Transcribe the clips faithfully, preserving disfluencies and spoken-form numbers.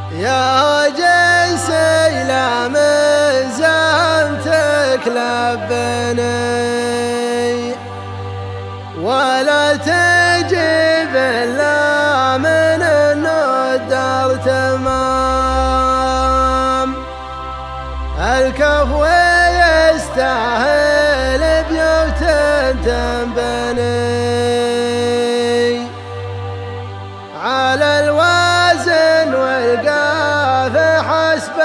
يا جيسي لا من زمتك لبني ولا تجيب إلا من الندر تمام. الكفو يستاهل بيوت تنبني على الوازن والقاف حسب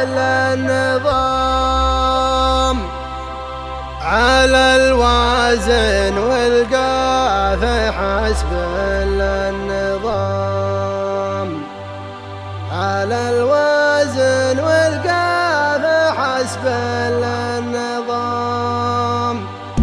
النظام. على الوازن والقاف حسب النظام. على الوازن والقاف حسب النظام.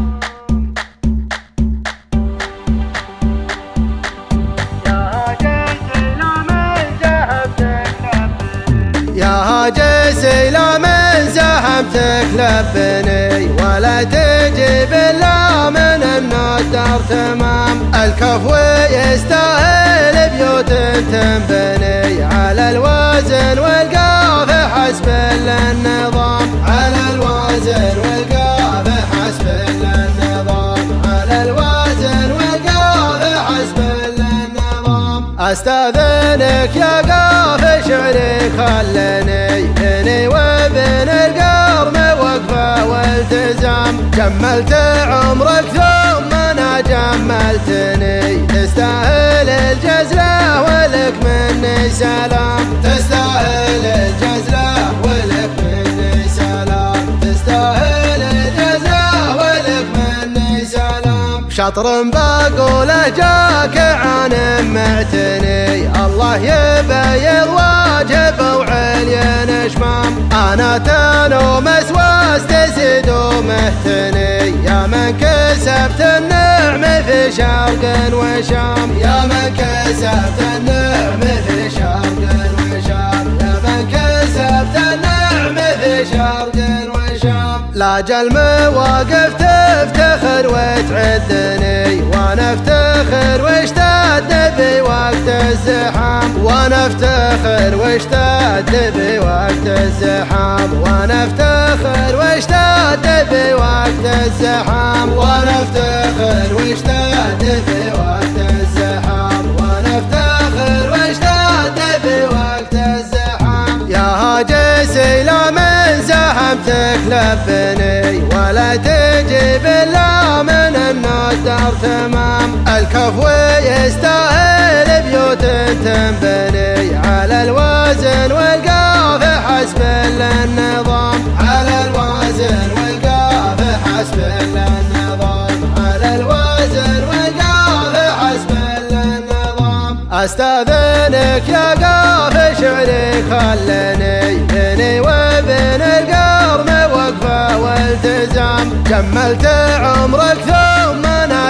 يا جيسي لا من زحمتك لبني ولا تجيب إلا من الندر تمام. الكفو يستاهل بيوت تنبني على الوازن والقاف حسب النظام. على الوازن والقاف حسب النظام. على الوازن والقاف حسب النظام. استاذنك يا قاف شعري خلني بيني وبين القرن وقفه والتزام. جملت عمرك ثم انا جملتني تستاهل الجزله ولك مني سلام. تستاهل الجزله ولك مني سلام. تستاهل الجزله ولك مني سلام. شطر بقوله جاك عن معتني الله يبيض واجب وعليا شمام. انا تنومس واستزيد ومهتني يا من كسبت النعم في شرق وشام. يا من كسبت النعم في شرق وشام. يا من كسبت النعم في شرق وشام. لاجل مواقف تفتخر وتعدني وانا افتخر واشتد في وقت الزحام. وانا افتخر واشتد في وقت الزحام. وانا افتخر واشتد في وقت الزحام. وانا افتخر واشتد في وقت الزحام. وانا افتخر واشتد في وقت الزحام. يا جيسي لا من زحمتك لبني ولا تجيب إلا من الندر تمام. الكفو يستاهل بيوت تنبني على الوازن والقاف حسب النظام. على الوازن والقاف حسب النظام. على الوازن والقاف حسب النظام. استاذنك يا قاف شعري خلني بيني وبين القرن وقفه والتزام. جملت عمرك ثم انا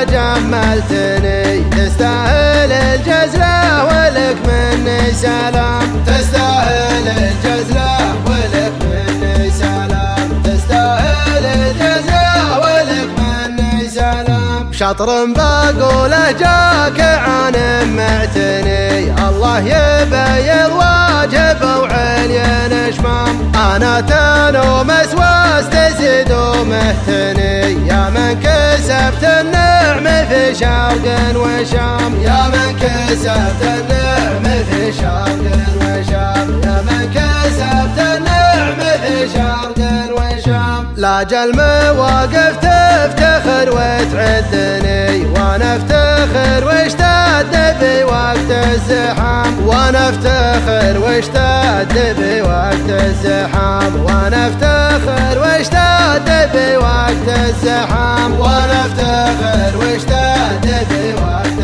جملتني تستاهل الجزله ولك مني سلام. تستاهل الجزله ولك مني سلام. تستاهل الجزله ولك مني سلام. شطر بقوله جاك عن معتني الله يبيض واجب وعليا شمام. انا تنومس واستزيد ومهتني يا من كسبت النعم في شرق وشام. يا من كسبت النعم في شرق وشام. يا من كسبت النعم في شرق وشام. لاجل مواقف تفتخر وتعدني وانا افتخر واشتد في وقت الزحام. وانا افتخر واشتد في وقت الزحام. وانا افتخر واشتد في وقت الزحام. وانا افتخر واشتد في وقت